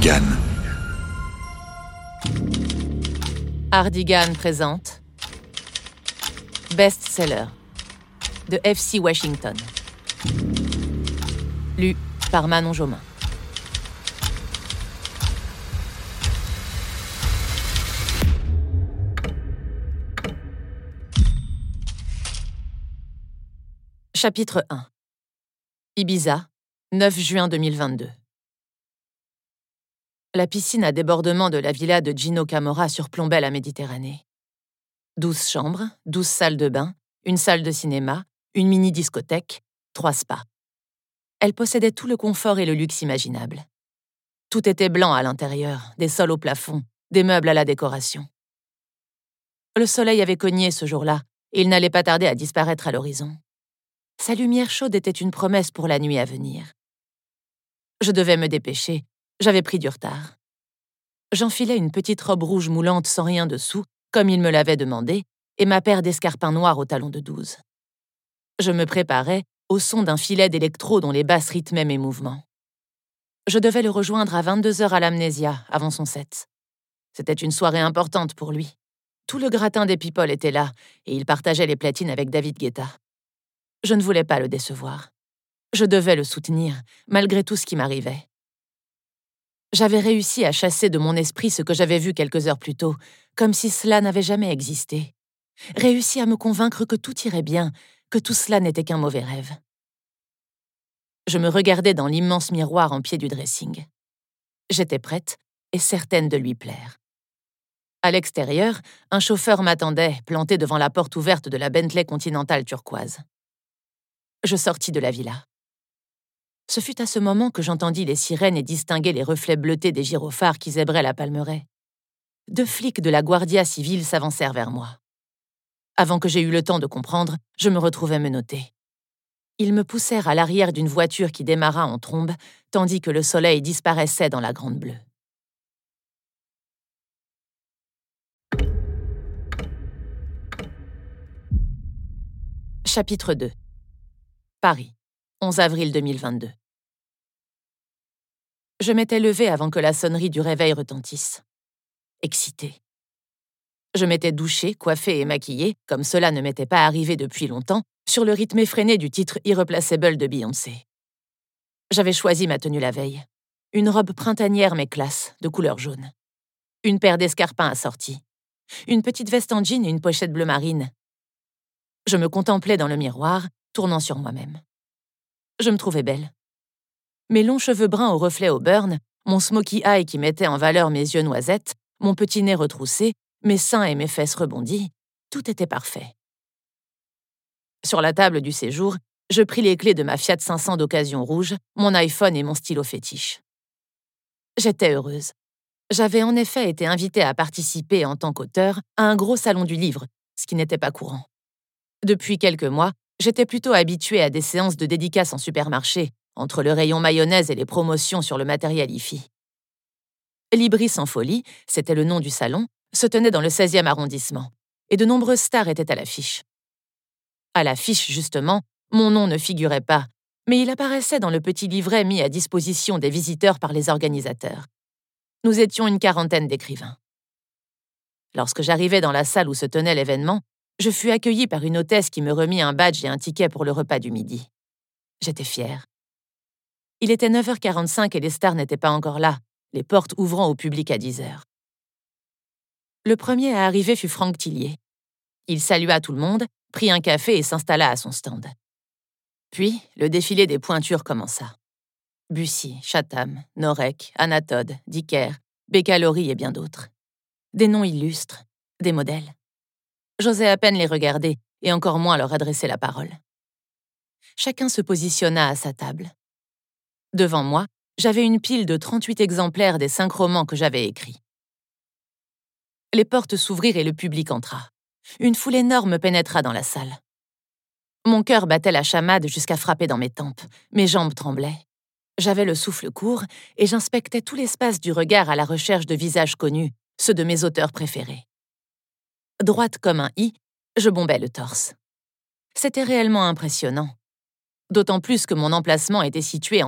Hardigan. Hardigan présente Best-seller de F.C. Washington. Lu par Manon Jomain. Chapitre 1. Ibiza, 9 juin 2022. La piscine à débordement de la villa de Gino Camorra surplombait la Méditerranée. 12 chambres, 12 salles de bain, une salle de cinéma, une mini-discothèque, 3 spas. Elle possédait tout le confort et le luxe imaginables. Tout était blanc à l'intérieur, des sols au plafond, des meubles à la décoration. Le soleil avait cogné ce jour-là, et il n'allait pas tarder à disparaître à l'horizon. Sa lumière chaude était une promesse pour la nuit à venir. Je devais me dépêcher, j'avais pris du retard. J'enfilai une petite robe rouge moulante sans rien dessous, comme il me l'avait demandé, et ma paire d'escarpins noirs au talon de 12. Je me préparais au son d'un filet d'électro dont les basses rythmaient mes mouvements. Je devais le rejoindre à 22h à l'Amnésia, avant son set. C'était une soirée importante pour lui. Tout le gratin des people était là, et il partageait les platines avec David Guetta. Je ne voulais pas le décevoir. Je devais le soutenir, malgré tout ce qui m'arrivait. J'avais réussi à chasser de mon esprit ce que j'avais vu quelques heures plus tôt, comme si cela n'avait jamais existé. Réussi à me convaincre que tout irait bien, que tout cela n'était qu'un mauvais rêve. Je me regardais dans l'immense miroir en pied du dressing. J'étais prête et certaine de lui plaire. À l'extérieur, un chauffeur m'attendait, planté devant la porte ouverte de la Bentley Continental turquoise. Je sortis de la villa. Ce fut à ce moment que j'entendis les sirènes et distinguai les reflets bleutés des gyrophares qui zébraient la Palmeraie. 2 flics de la Guardia Civile s'avancèrent vers moi. Avant que j'aie eu le temps de comprendre, je me retrouvai menotté. Ils me poussèrent à l'arrière d'une voiture qui démarra en trombe, tandis que le soleil disparaissait dans la grande bleue. Chapitre 2. Paris, 11 avril 2022. Je m'étais levée avant que la sonnerie du réveil retentisse. Excitée. Je m'étais douchée, coiffée et maquillée, comme cela ne m'était pas arrivé depuis longtemps, sur le rythme effréné du titre Irreplaceable de Beyoncé. J'avais choisi ma tenue la veille. Une robe printanière mais classe, de couleur jaune. Une paire d'escarpins assortis. Une petite veste en jean et une pochette bleu marine. Je me contemplais dans le miroir, tournant sur moi-même. Je me trouvais belle. Mes longs cheveux bruns au reflet au burn, mon smoky eye qui mettait en valeur mes yeux noisettes, mon petit nez retroussé, mes seins et mes fesses rebondis, tout était parfait. Sur la table du séjour, je pris les clés de ma Fiat 500 d'occasion rouge, mon iPhone et mon stylo fétiche. J'étais heureuse. J'avais en effet été invitée à participer en tant qu'auteur à un gros salon du livre, ce qui n'était pas courant. Depuis quelques mois, j'étais plutôt habituée à des séances de dédicaces en supermarché, entre le rayon mayonnaise et les promotions sur le matériel hi-fi. Libris en folie, c'était le nom du salon, se tenait dans le 16e arrondissement, et de nombreuses stars étaient à l'affiche. À l'affiche, justement, mon nom ne figurait pas, mais il apparaissait dans le petit livret mis à disposition des visiteurs par les organisateurs. Nous étions une 40aine d'écrivains. Lorsque j'arrivai dans la salle où se tenait l'événement, je fus accueillie par une hôtesse qui me remit un badge et un ticket pour le repas du midi. J'étais fière. Il était 9h45 et les stars n'étaient pas encore là, les portes ouvrant au public à 10h. Le premier à arriver fut Franck Tillier. Il salua tout le monde, prit un café et s'installa à son stand. Puis, le défilé des pointures commença. Bussy, Chatham, Norek, Anatode, Dicker, Beccalori et bien d'autres. Des noms illustres, des modèles. J'osais à peine les regarder et encore moins leur adresser la parole. Chacun se positionna à sa table. Devant moi, j'avais une pile de 38 exemplaires des 5 romans que j'avais écrits. Les portes s'ouvrirent et le public entra. Une foule énorme pénétra dans la salle. Mon cœur battait la chamade jusqu'à frapper dans mes tempes. Mes jambes tremblaient. J'avais le souffle court et j'inspectais tout l'espace du regard à la recherche de visages connus, ceux de mes auteurs préférés. Droite comme un i, je bombais le torse. C'était réellement impressionnant. D'autant plus que mon emplacement était situé